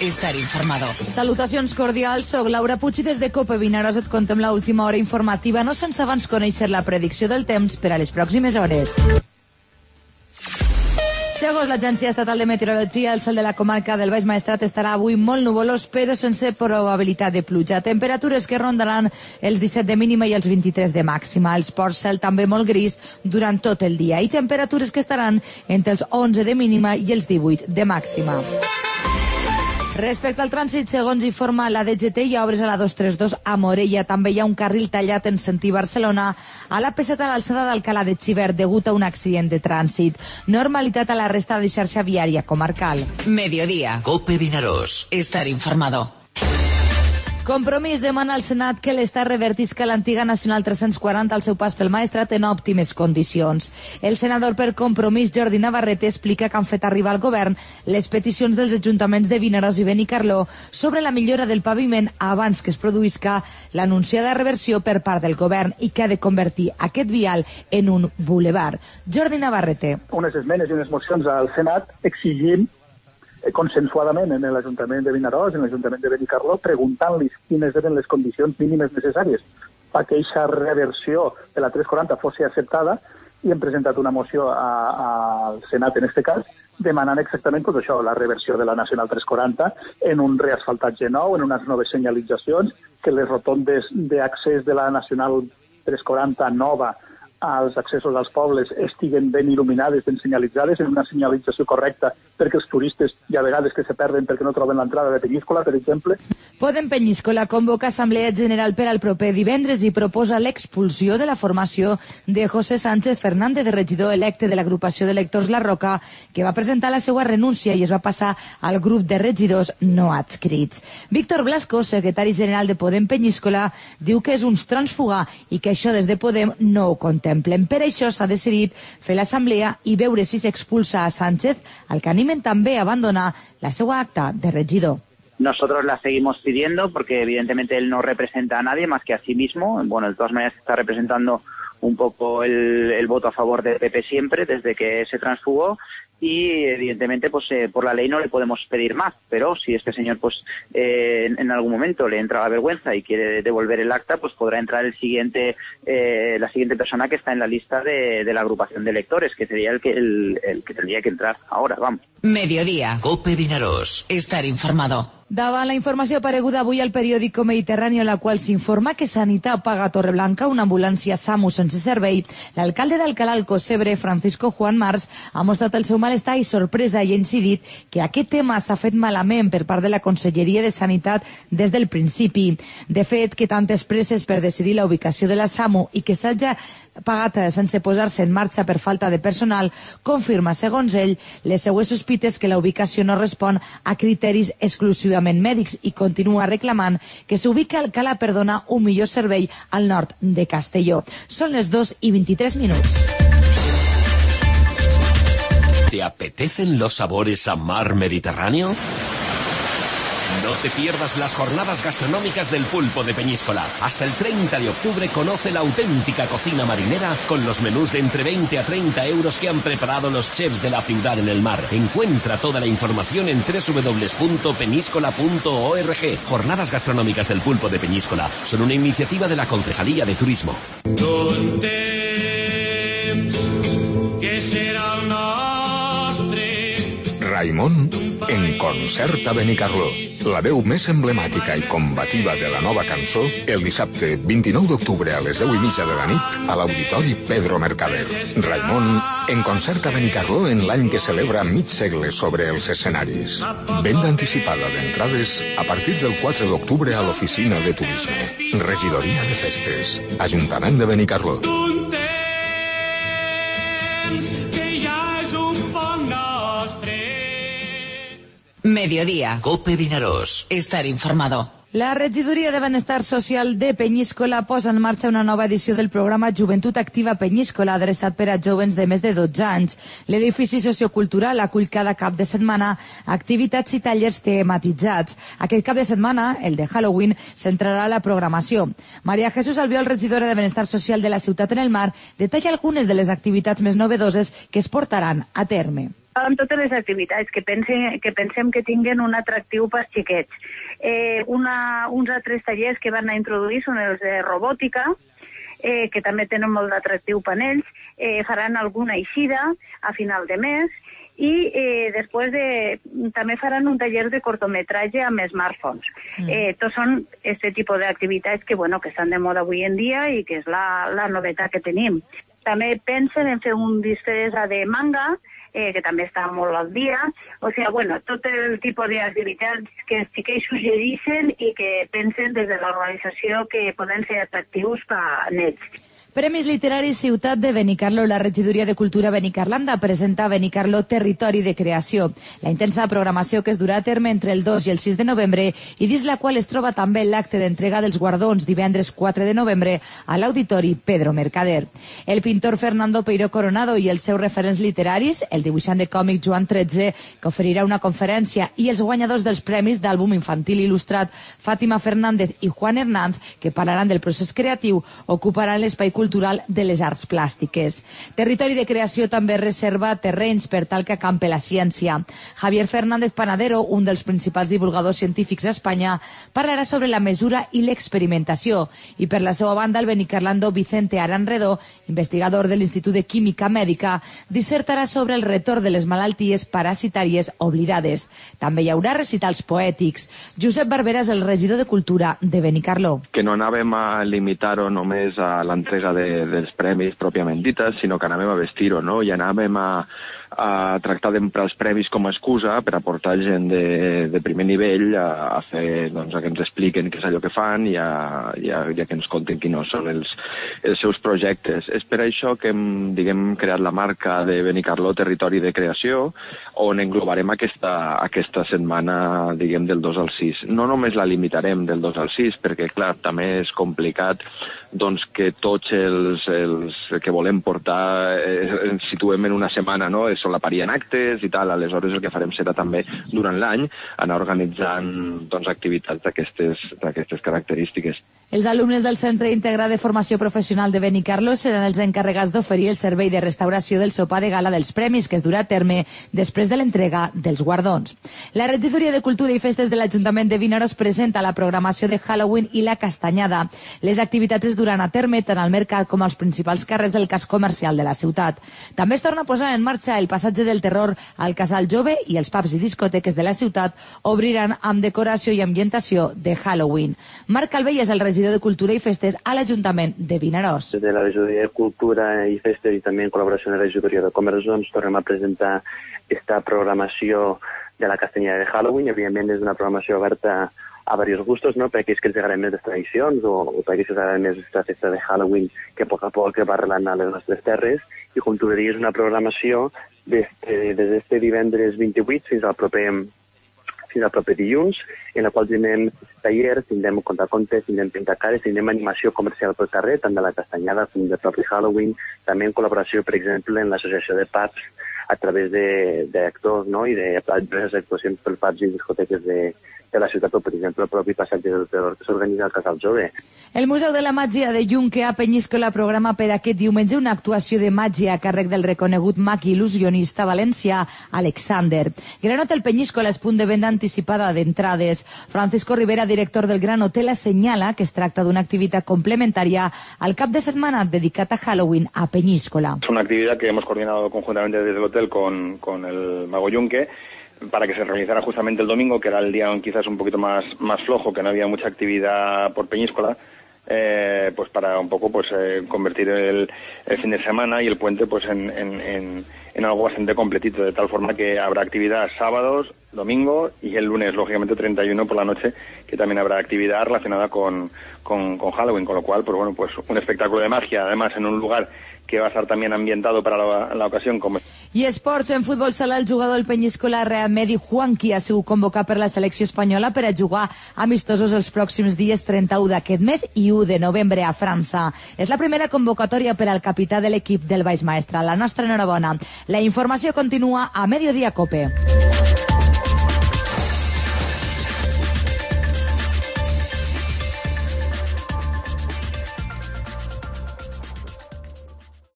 estar informado. Salutacions cordials, soc Laura Puig i des de Cope Vinaròs et contem l'última hora informativa, no sense abans conèixer la predicció del temps per a les pròximes hores. Segons l'Agència Estatal de Meteorologia, el cel de la comarca del Baix Maestrat estarà avui molt nuvolós, però sense probabilitat de pluja. Temperatures que rondaran els 17 de mínima i els 23 de màxima. Els ports cel també molt gris durant tot el dia i temperatures que estaran entre els 11 de mínima i els 18 de màxima. Respecte al trànsit, segons informa la DGT, hi ha obres a la 232 a Morella. També hi ha un carril tallat en sentit Barcelona a la P7 a l'alçada d'Alcalà de Xivert degut a un accident de trànsit. Normalitat a la resta de xarxa viària comarcal. Mediodía. Cope Vinaròs. Estar informado. Compromís demana al Senat que l'Estat revertisca l'antiga Nacional 340 al seu pas pel Maestrat en òptimes condicions. El senador per Compromís, Jordi Navarrete, explica que han fet arribar al govern les peticions dels ajuntaments de Vinaròs i Benicarló sobre la millora del paviment abans que es produïsca l'anunciada reversió per part del govern i que ha de convertir aquest vial en un bulevard. Jordi Navarrete. Unes esmenes i unes mocions al Senat exigint consensuadament en l'Ajuntament de Vinaròs, en l'Ajuntament de Benicarló, preguntant-los quines eren les condicions mínimes necessàries perquè aquesta reversió de la 340 fos acceptada, i hem presentat una moció al Senat, en aquest cas, demanant exactament tot això, la reversió de la Nacional 340 en un reasfaltatge nou, en unes noves senyalitzacions, que les rotondes d'accés de la Nacional 340 nova als accessos als pobles estiguen ben il·luminades, ben senyalitzades, en una senyalització correcta, perquè els turistes hi ha vegades que se perden perquè no troben l'entrada de Penyíscola, per exemple. Podem Penyíscola convoca Assemblea General per al proper divendres i proposa l'expulsió de la formació de José Sánchez Fernández, regidor electe de l'agrupació d'electors La Roca, que va presentar la seva renúncia i es va passar al grup de regidors no adscrits. Víctor Blasco, secretari general de Podem Penyíscola, diu que és un transfugar i que això des de Podem no ho contemplen. Per això s'ha decidit fer l'assemblea i veure si s'expulsa a Sánchez, al que animen també a abandonar la seva acta de regidor. Nosotros la seguimos pidiendo porque evidentemente él no representa a nadie más que a sí mismo. Bueno, de todas maneras está representando un poco el voto a favor del PP siempre, desde que se transfugó, y evidentemente pues por la ley no le podemos pedir más, pero si este señor pues en algún momento le entra la vergüenza y quiere devolver el acta, pues podrá entrar la siguiente persona que está en la lista de la agrupación de electores, que sería el que tendría que entrar ahora, vamos. Mediodía. Cope Vinaròs. Estar informado. Davant la informació apareguda avui al periòdico Mediterrani, en la qual s'informa que Sanitat paga a Torreblanca una ambulància SAMU sense servei, l'alcalde d'Alcalà al Cocebre, Francisco Juan Mars, ha mostrat el seu malestar i sorpresa i ha incidit que aquest tema s'ha fet malament per part de la Conselleria de Sanitat des del principi. De fet, que tantes presses per decidir la ubicació de la SAMU i que s'hagi pagat sense posar-se en marxa per falta de personal, confirma, segons ell, les seues sospites que la ubicació no respon a criteris exclusivament mèdics i continua reclamant que s'ubica a Alcalà per donar un millor servei al nord de Castelló. Són les 2:23. ¿Te apetecen los sabores a mar Mediterráneo? No te pierdas las jornadas gastronómicas del Pulpo de Peñíscola. Hasta el 30 de octubre conoce la auténtica cocina marinera con los menús de entre 20 a 30 euros que han preparado los chefs de la ciudad en el mar. Encuentra toda la información en www.peñíscola.org. Jornadas gastronómicas del Pulpo de Peñíscola son una iniciativa de la Concejalía de Turismo. Raimon en concert a Benicarló. La veu més emblemàtica i combativa de la nova cançó, el dissabte 29 d'octubre a les 10:30 de la nit a l'Auditori Pedro Mercader. Raimon en concert a Benicarló en l'any que celebra mig segle sobre els escenaris. Venda anticipada d'entrades a partir del 4 d'octubre a l'Oficina de Turisme. Regidoria de Festes. Ajuntament de Benicarló. Mediodía. Cope Vinaròs. Estar informado. La Regidoria de Benestar Social de Penyíscola posa en marxa una nova edició del programa Joventut Activa Penyíscola, adreçat per a jovens de més de 12 anys. L'edifici sociocultural acull cada cap de setmana activitats i tallers tematitzats. Aquest cap de setmana, el de Halloween, centrarà la programació. Maria Jesús Albiol, regidora de Benestar Social de la Ciutat en el Mar, detalla algunes de les activitats més novedoses que es portaran a terme. amb totes les activitats que pensem que tinguen un atractiu pels xiquets. Uns altres tallers que van a introduir són els de robòtica, que també tenen molt d'atractiu per ells. Faran alguna eixida a final de mes i després també faran un taller de cortometratge amb smartphones. Tots són aquest tipus d'activitats que estan de moda avui en dia i que és la novetat que tenim. També pensen en fer un disfressa de manga, que també està molt al dia. O sigui, tot el tipus d'activitats que els xiquets suggereixen i que pensen des de l'organització que poden ser atractius per a ells. Premis Literaris Ciutat de Benicarló. La Regidoria de Cultura Benicarlanda presenta Benicarló Territori de Creació. La intensa programació que es durà a terme entre el 2 i el 6 de novembre i dins la qual es troba també l'acte d'entrega dels guardons divendres 4 de novembre a l'Auditori Pedro Mercader. El pintor Fernando Peiró Coronado i els seus referents literaris, el dibuixant de còmic Joan Tretze, que oferirà una conferència, i els guanyadors dels premis d'àlbum infantil il·lustrat Fàtima Fernández i Juan Hernández, que parlaran del procés creatiu, ocuparan l'espai cultural de les arts plàstiques. Territori de Creació també reserva terrenys per tal que acampe la ciència. Javier Fernández Panadero, un dels principals divulgadors científics a Espanya, parlarà sobre la mesura i l'experimentació. I per la seva banda, el benicarlando Vicente Aranredó, investigador de l'Institut de Química Mèdica, dissertarà sobre el retorn de les malalties parasitàries oblidades. També hi haurà recitals poètics. Josep Barberà és el regidor de Cultura de Benicarló. Que no anàvem a limitar-ho només a l'entrega dels premis pròpiament dites, sinó que anàvem a vestir-ho, no? I anàvem a tractar d'emprar els premis com a excusa per aportar gent de primer nivell a fer, a que ens expliquen què és allò que fan i a que ens contin quins són els seus projectes. És per això que hem creat la marca de Benicarló Territori de Creació, on englobarem aquesta setmana, del 2 al 6. No només la limitarem del 2 al 6, perquè, clar, també és complicat que tots els que volem portar ens situem en una setmana, no? Solaparien actes i tal, aleshores el que farem serà també durant l'any anar organitzant activitats d'aquestes característiques. Els alumnes del Centre Integrat de Formació Professional de Benicarló seran els encarregats d'oferir el servei de restauració del sopar de gala dels premis que es durà a terme després de l'entrega dels guardons. La Regidoria de Cultura i Festes de l'Ajuntament de Vinaròs presenta la programació de Halloween i la Castanyada. Les activitats es duran a terme tant al mercat com als principals carrers del casc comercial de la ciutat. També es torna a posar en marxa el passatge del terror al Casal Jove i els pubs i discoteques de la ciutat obriran amb decoració i ambientació de Halloween. Marc Calvell és el regidor de Cultura i Festes a l'Ajuntament de Vinaròs. Des de la Regidoria de Cultura i Festes i també en col·laboració amb la Regidoria de Comerç ens tornem a presentar aquesta programació de la Castanyada de Halloween. Evidentment és una programació oberta a diversos gustos, no? Per aquells que els agraden més les tradicions o per aquells que els agraden més la festa de Halloween que a poc a poc va arrelant a les nostres terres. I com tu diries, una programació des d'este divendres 28 fins al proper dilluns, en la qual tindrem tallers, tindrem contacontes, tindrem pintacares, tindrem animació comercial pel carrer, tant de la Castanyada com del propi Halloween, també en col·laboració, per exemple, en l'associació de pubs a través d'actors, no? I de diverses actuacions per pubs i discoteques de la ciutat, o, per exemple, el propi passatge del terror que s'organitza al Casal Jove. El Museu de la Màgia de Junque a Penyíscola programa per aquest diumenge una actuació de màgia a càrrec del reconegut mag i il·lusionista valencià Alexander. Gran Hotel Penyíscola és punt de venda anticipada d'entrades. Francisco Rivera, director del Gran Hotel, assenyala que es tracta d'una activitat complementària al cap de setmana dedicat a Halloween a Penyíscola. Es una actividad que hemos coordinado conjuntamente desde el hotel con el mago Junque, para que se realizara justamente el domingo, que era el día quizás un poquito más flojo, que no había mucha actividad por Peñíscola, pues para un poco convertir el fin de semana y el puente en algo bastante completito, de tal forma que habrá actividad sábados, domingo y el lunes, lógicamente 31 por la noche, que también habrá actividad relacionada con Halloween, con lo cual, pues un espectáculo de magia, además en un lugar que va a estar también ambientado para la ocasión. I esports, en futbol sala, el jugador del Penyíscola Real Medi Juanqui ha sigut convocat per la selecció espanyola per a jugar amistosos els pròxims dies 31 d'aquest mes i 1 de novembre a França. És la primera convocatòria per al capità de l'equip del Baix Maestre. La nostra enhorabona. La informació continua a Mediodía Cope.